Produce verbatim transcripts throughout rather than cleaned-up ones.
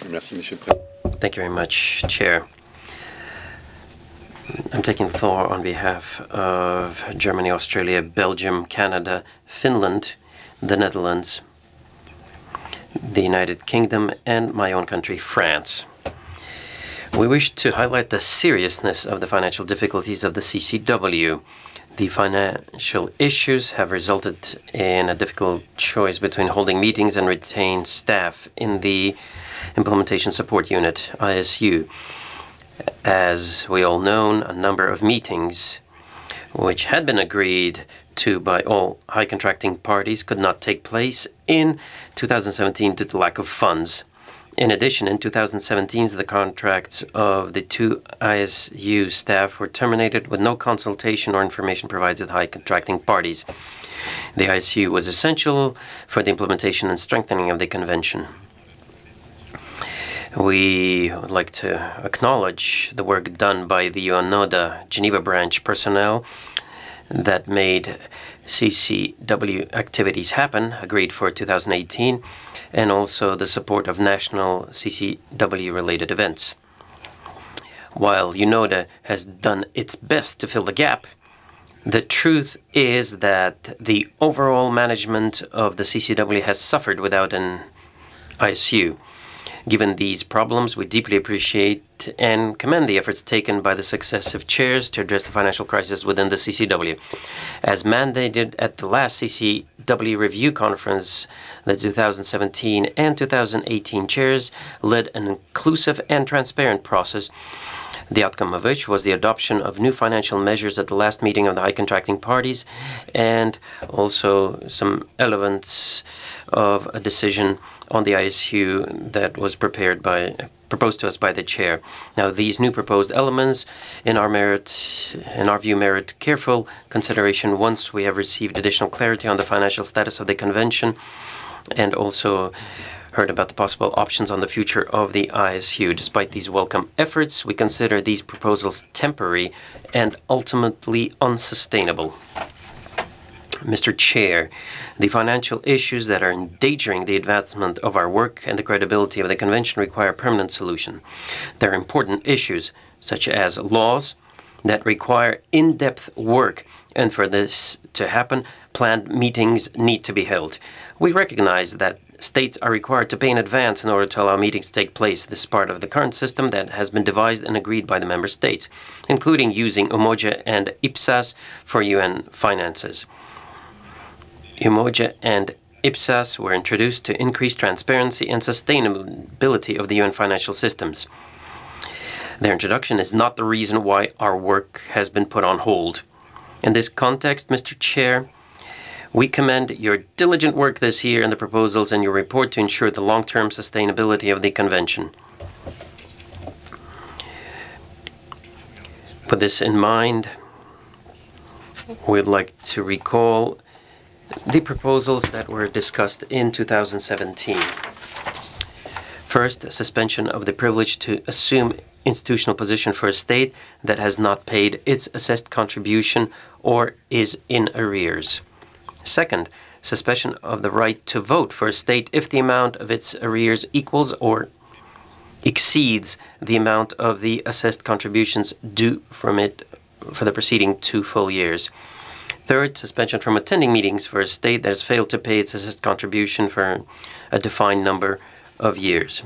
Thank you very much, Chair. I'm taking the floor on behalf of Germany, Australia, Belgium, Canada, Finland, the Netherlands, the United Kingdom, and my own country, France. We wish to highlight the seriousness of the financial difficulties of the C C W. The financial issues have resulted in a difficult choice between holding meetings and retain staff in the Implementation Support Unit, I S U. As we all know, a number of meetings which had been agreed to by all high contracting parties could not take place in two thousand seventeen due to lack of funds. In addition, in two thousand seventeen, the contracts of the two I S U staff were terminated with no consultation or information provided to the high contracting parties. The I S U was essential for the implementation and strengthening of the convention. We would like to acknowledge the work done by the UNODA Geneva branch personnel that made C C W activities happen, agreed for two thousand eighteen, and also the support of national C C W-related events. While UNODA has done its best to fill the gap, the truth is that the overall management of the C C W has suffered without an I S U. Given these problems, we deeply appreciate and commend the efforts taken by the successive chairs to address the financial crisis within the C C W. As mandated at the last C C W review conference, the two thousand seventeen and two thousand eighteen chairs led an inclusive and transparent process, the outcome of which was the adoption of new financial measures at the last meeting of the high contracting parties, and also some elements of a decision on the I S U that was prepared by proposed to us by the chair. Now, these new proposed elements, in our merit, in our view, merit careful consideration once we have received additional clarity on the financial status of the convention, and also heard about the possible options on the future of the I S U. Despite these welcome efforts, we consider these proposals temporary and ultimately unsustainable. Mister Chair, the financial issues that are endangering the advancement of our work and the credibility of the convention require a permanent solution. There are important issues, such as laws, that require in-depth work, and for this to happen, planned meetings need to be held. We recognize that states are required to pay in advance in order to allow meetings to take place. This is part of the current system that has been devised and agreed by the member states, including using Umoja and IPSAS for U N finances. Umoja and IPSAS were introduced to increase transparency and sustainability of the U N financial systems. Their introduction is not the reason why our work has been put on hold. In this context, Mister Chair, we commend your diligent work this year in the proposals and your report to ensure the long-term sustainability of the convention. With this in mind, we'd like to recall the proposals that were discussed in two thousand seventeen. First, a suspension of the privilege to assume institutional position for a state that has not paid its assessed contribution or is in arrears. Second, suspension of the right to vote for a state if the amount of its arrears equals or exceeds the amount of the assessed contributions due from it for the preceding two full years. Third, suspension from attending meetings for a state that has failed to pay its assessed contribution for a defined number of years.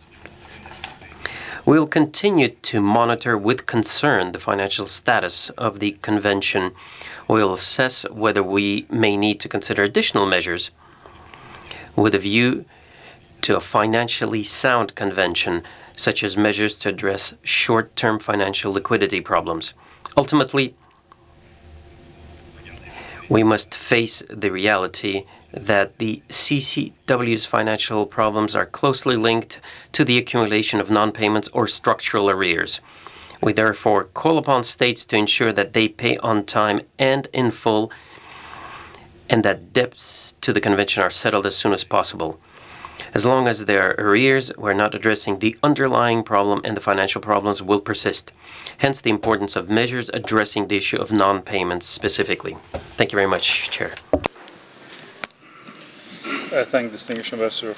We will continue to monitor with concern the financial status of the convention. We will assess whether we may need to consider additional measures with a view to a financially sound convention, such as measures to address short-term financial liquidity problems. Ultimately, we must face the reality that the C C W's financial problems are closely linked to the accumulation of non-payments or structural arrears. We therefore call upon states to ensure that they pay on time and in full, and that debts to the convention are settled as soon as possible. As long as there are arrears, we're not addressing the underlying problem, and the financial problems will persist. Hence the importance of measures addressing the issue of non-payments specifically. Thank you very much, Chair. I thank distinguished Ambassador